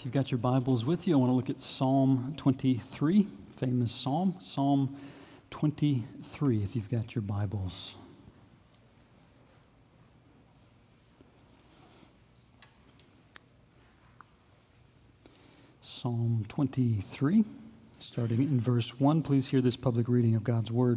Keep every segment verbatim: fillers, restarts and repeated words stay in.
If you've got your Bibles with you, I want to look at Psalm twenty-three, famous psalm, Psalm twenty-three, if you've got your Bibles. Psalm twenty-three, starting in verse one. Please hear this public reading of God's Word.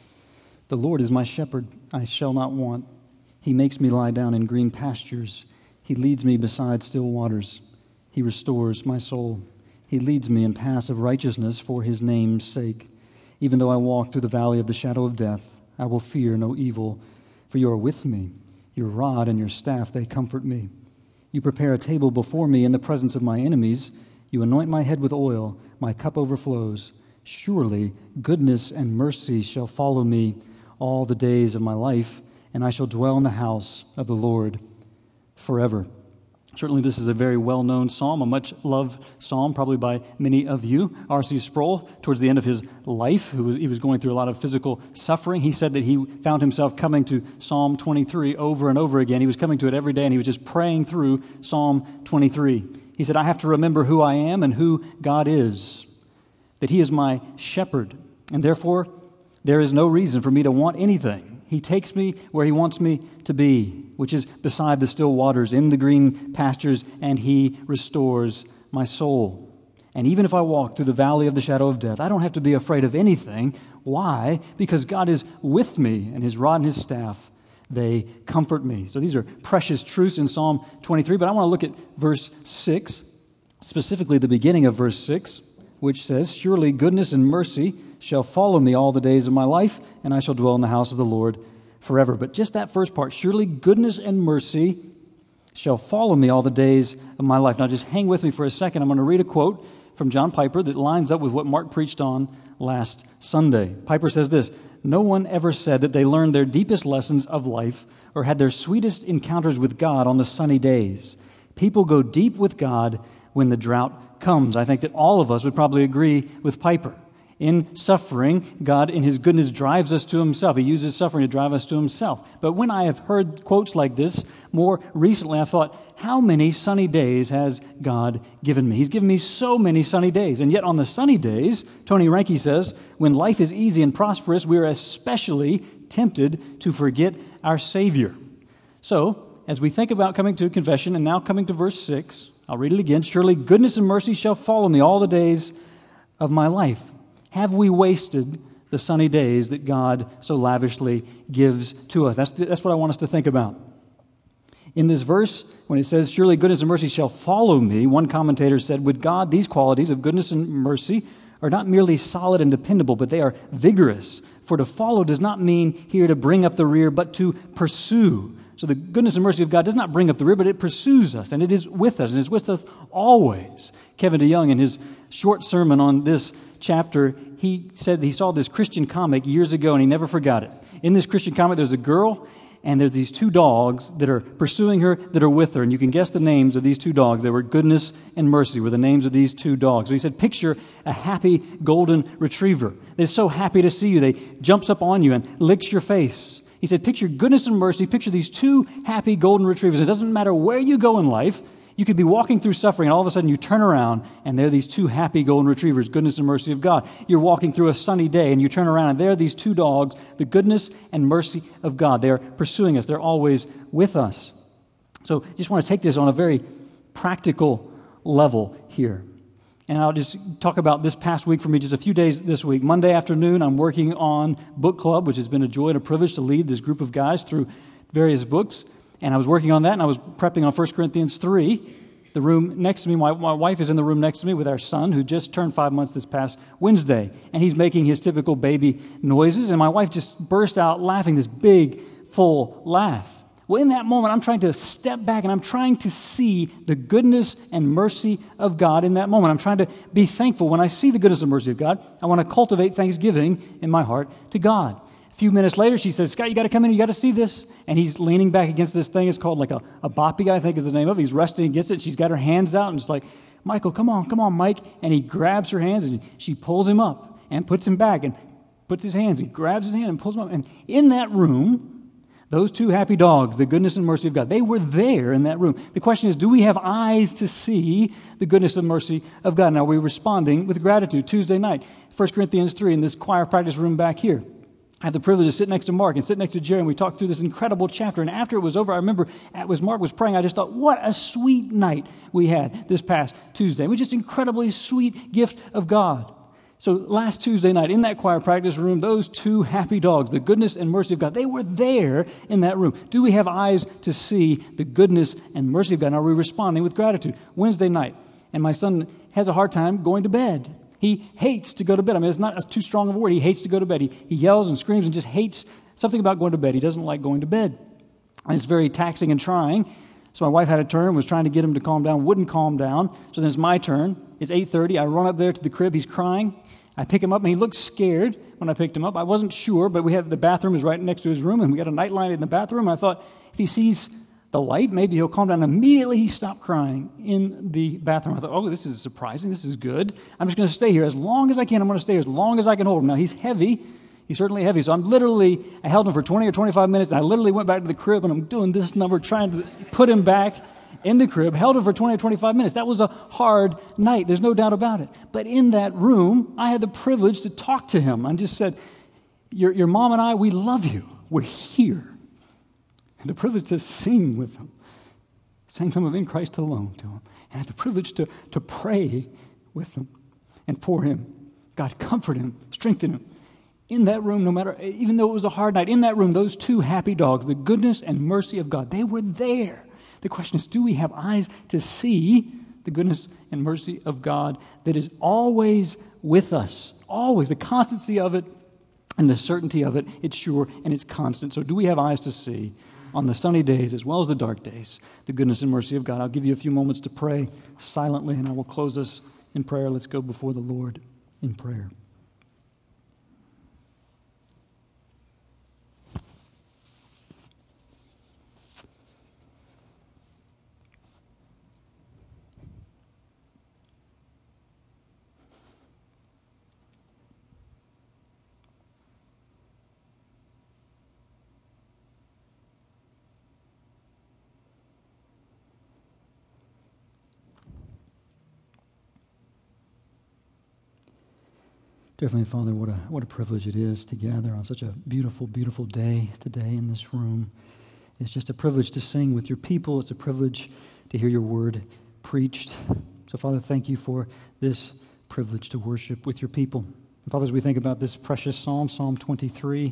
The Lord is my shepherd, I shall not want. He makes me lie down in green pastures. He leads me beside still waters. He restores my soul. He leads me in paths of righteousness for his name's sake. Even though I walk through the valley of the shadow of death, I will fear no evil, for you are with me. Your rod and your staff, they comfort me. You prepare a table before me in the presence of my enemies. You anoint my head with oil. My cup overflows. Surely goodness and mercy shall follow me all the days of my life, and I shall dwell in the house of the Lord forever. Certainly this is a very well-known psalm, a much-loved psalm, probably by many of you. R C Sproul, towards the end of his life, who was, he was going through a lot of physical suffering, he said that he found himself coming to Psalm twenty-three over and over again. He was coming to it every day, and he was just praying through Psalm twenty-three. He said, I have to remember who I am and who God is, that he is my shepherd, and therefore there is no reason for me to want anything. He takes me where he wants me to be, which is beside the still waters, in the green pastures, and he restores my soul. And even if I walk through the valley of the shadow of death, I don't have to be afraid of anything. Why? Because God is with me, and his rod and his staff, they comfort me. So these are precious truths in Psalm twenty-three, but I want to look at verse six, specifically the beginning of verse six, which says, Surely goodness and mercy shall follow me all the days of my life, and I shall dwell in the house of the Lord forever. But just that first part, surely goodness and mercy shall follow me all the days of my life. Now just hang with me for a second. I'm going to read a quote from John Piper that lines up with what Mark preached on last Sunday. Piper says this, No one ever said that they learned their deepest lessons of life or had their sweetest encounters with God on the sunny days. People go deep with God when the drought comes. I think that all of us would probably agree with Piper. In suffering, God in his goodness drives us to himself. He uses suffering to drive us to himself. But when I have heard quotes like this more recently, I've thought, how many sunny days has God given me? He's given me so many sunny days. And yet on the sunny days, Tony Reinke says, when life is easy and prosperous, we are especially tempted to forget our Savior. So, as we think about coming to confession and now coming to verse six, I'll read it again. Surely goodness and mercy shall follow me all the days of my life. Have we wasted the sunny days that God so lavishly gives to us? That's, the, that's what I want us to think about. In this verse, when it says, Surely goodness and mercy shall follow me, one commentator said, with God, these qualities of goodness and mercy are not merely solid and dependable, but they are vigorous. For to follow does not mean here to bring up the rear, but to pursue. So the goodness and mercy of God does not bring up the rear, but it pursues us, and it is with us, and it's with us always. Kevin DeYoung, in his short sermon on this chapter, he said he saw this Christian comic years ago, and he never forgot it. In this Christian comic, there's a girl, and there's these two dogs that are pursuing her, that are with her, and you can guess the names of these two dogs. They were Goodness and Mercy were the names of these two dogs. So he said, picture a happy golden retriever. They're so happy to see you. They jumps up on you and licks your face. He said, picture goodness and mercy. Picture these two happy golden retrievers. It doesn't matter where you go in life. You could be walking through suffering, and all of a sudden you turn around, and there are these two happy golden retrievers, goodness and mercy of God. You're walking through a sunny day, and you turn around, and there are these two dogs, the goodness and mercy of God. They are pursuing us. They're always with us. So I just want to take this on a very practical level here. And I'll just talk about this past week for me, just a few days this week. Monday afternoon, I'm working on book club, which has been a joy and a privilege to lead this group of guys through various books. And I was working on that, and I was prepping on First Corinthians three. The room next to me, my, my wife is in the room next to me with our son, who just turned five months this past Wednesday. And he's making his typical baby noises, and my wife just burst out laughing, this big, full laugh. Well, in that moment, I'm trying to step back, and I'm trying to see the goodness and mercy of God in that moment. I'm trying to be thankful. When I see the goodness and mercy of God, I want to cultivate thanksgiving in my heart to God. A few minutes later, she says, Scott, you got to come in, you got to see this. And he's leaning back against this thing. It's called like a, a boppy, I think is the name of it. He's resting against it. She's got her hands out, and it's like, Michael, come on, come on, Mike. And he grabs her hands, and she pulls him up and puts him back and puts his hands and grabs his hand and pulls him up. And in that room, Those two happy dogs, the goodness and mercy of God, they were there in that room. The question is, do we have eyes to see the goodness and mercy of God? Now, are we responding with gratitude? Tuesday night, First Corinthians three, in this choir practice room back here, I had the privilege to sit next to Mark and sit next to Jerry, and we talked through this incredible chapter. And after it was over, I remember as Mark was praying, I just thought, what a sweet night we had this past Tuesday. It was just an incredibly sweet gift of God. So last Tuesday night, in that choir practice room, those two happy dogs, the goodness and mercy of God, they were there in that room. Do we have eyes to see the goodness and mercy of God? And are we responding with gratitude? Wednesday night, and my son has a hard time going to bed. He hates to go to bed. I mean, it's not too strong of a word. He hates to go to bed. He, he yells and screams and just hates something about going to bed. He doesn't like going to bed. And it's very taxing and trying. So my wife had a turn, was trying to get him to calm down, wouldn't calm down. So then it's my turn. It's eight thirty. I run up there to the crib. He's crying. I pick him up, and he looked scared when I picked him up. I wasn't sure, but we had the bathroom is right next to his room, and we got a nightlight in the bathroom. I thought, if he sees the light, maybe he'll calm down. Immediately, he stopped crying in the bathroom. I thought, oh, this is surprising. This is good. I'm just going to stay here as long as I can. I'm going to stay here as long as I can hold him. Now, he's heavy. He's certainly heavy. So I'm literally, I held him for twenty or twenty-five minutes, and I literally went back to the crib, and I'm doing this number, trying to put him back in the crib, held him for twenty or twenty-five minutes. That was a hard night. There's no doubt about it. But in that room, I had the privilege to talk to him. I just said, your, your mom and I, we love you. We're here. And the privilege to sing with him. Sang some of In Christ Alone to him. And I had the privilege to, to pray with him and for him. God, comfort him, strengthen him. In that room, no matter, even though it was a hard night, in that room, those two happy dogs, the goodness and mercy of God, they were there. The question is, do we have eyes to see the goodness and mercy of God that is always with us? Always. The constancy of it and the certainty of it, it's sure and it's constant. So do we have eyes to see on the sunny days as well as the dark days the goodness and mercy of God? I'll give you a few moments to pray silently, and I will close us in prayer. Let's go before the Lord in prayer. Dear Heavenly Father, what a, what a privilege it is to gather on such a beautiful, beautiful day today in this room. It's just a privilege to sing with your people. It's a privilege to hear your word preached. So, Father, thank you for this privilege to worship with your people. And Father, as we think about this precious psalm, Psalm twenty-three,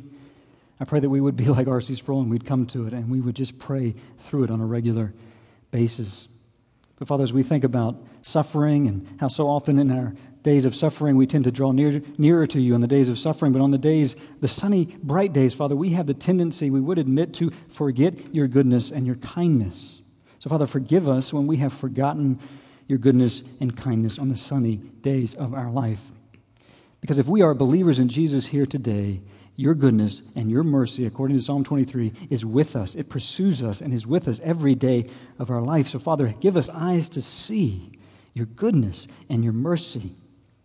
I pray that we would be like R C Sproul and we'd come to it and we would just pray through it on a regular basis. But Father, as we think about suffering and how so often in our days of suffering we tend to draw near, nearer to you in the days of suffering, but on the days, the sunny, bright days, Father, we have the tendency, we would admit, to forget your goodness and your kindness. So Father, forgive us when we have forgotten your goodness and kindness on the sunny days of our life. Because if we are believers in Jesus here today, your goodness and your mercy, according to Psalm twenty-three, is with us. It pursues us and is with us every day of our life. So, Father, give us eyes to see your goodness and your mercy,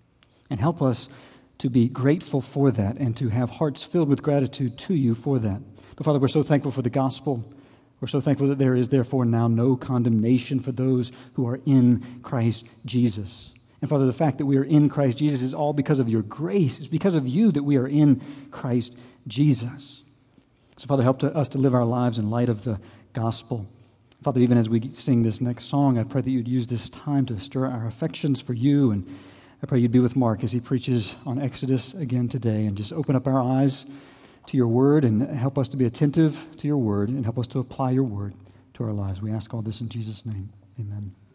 and help us to be grateful for that and to have hearts filled with gratitude to you for that. But, Father, we're so thankful for the gospel. We're so thankful that there is, therefore, now no condemnation for those who are in Christ Jesus. And Father, the fact that we are in Christ Jesus is all because of your grace. It's because of you that we are in Christ Jesus. So Father, help to us to live our lives in light of the gospel. Father, even as we sing this next song, I pray that you'd use this time to stir our affections for you. And I pray you'd be with Mark as he preaches on Exodus again today, and just open up our eyes to your word and help us to be attentive to your word and help us to apply your word to our lives. We ask all this in Jesus' name. Amen.